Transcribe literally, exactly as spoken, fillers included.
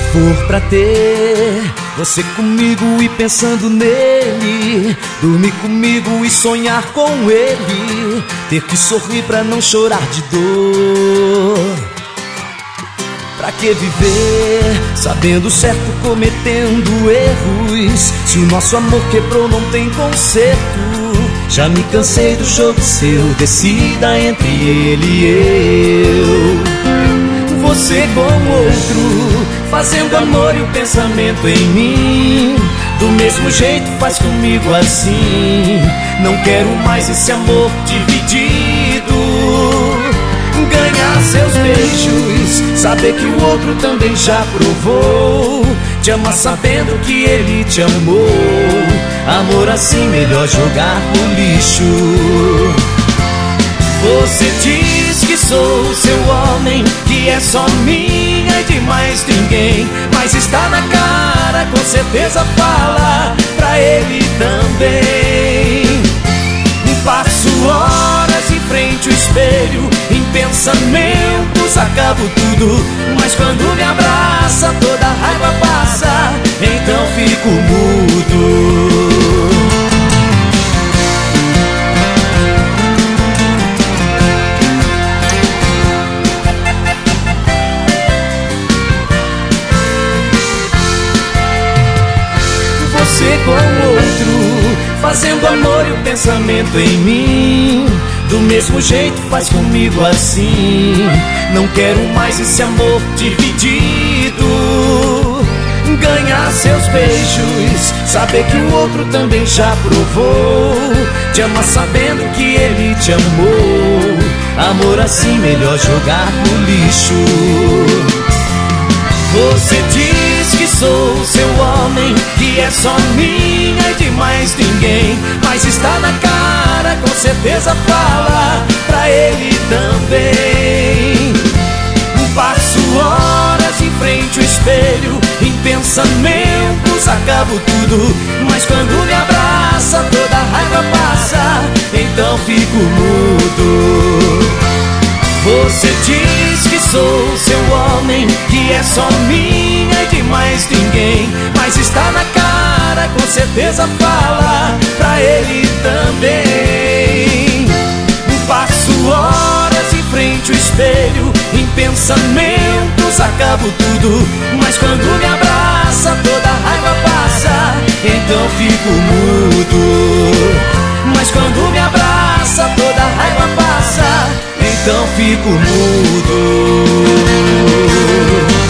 for pra ter você comigo e pensando nele, dormir comigo e sonhar com ele, ter que sorrir pra não chorar de dor. Pra que viver sabendo certo, cometendo erros, se o nosso amor quebrou não tem conserto? Já me cansei do jogo seu, decida entre ele e eu. Você com outro, fazendo amor e o pensamento em mim, do mesmo jeito faz comigo assim. Não quero mais esse amor dividido. Ganhar seus beijos, saber que o outro também já provou, te amar sabendo que ele te amou. Amor assim melhor jogar no lixo. Você diz que sou seu homem, que é só minha e de mais ninguém, mas está na cara, com certeza fala pra ele também. Passo horas em frente ao espelho, em pensamentos acabo tudo, mas quando me abraça toda a raiva passa, então fico mudo. Você com outro, fazendo amor e o pensamento em mim, do mesmo jeito faz comigo assim. Não quero mais esse amor dividido. Ganhar seus beijos, saber que o outro também já provou, te amar sabendo que ele te amou. Amor assim melhor jogar no lixo. Você diz que sou seu homem, que é só minha e de mais ninguém, mas está na cara, com certeza fala pra ele também. Passo horas em frente ao espelho, em pensamentos acabo tudo, mas quando me abraça toda a raiva passa, então fico mudo. Você diz que sou seu homem, que é só minha e de mais ninguém, mas está na cara, com certeza fala pra ele também. Passo horas em frente ao espelho, em pensamentos acabo tudo, mas quando me abraça toda a raiva passa, então fico mudo. Mas quando me abraça toda a raiva passa, então fico mudo.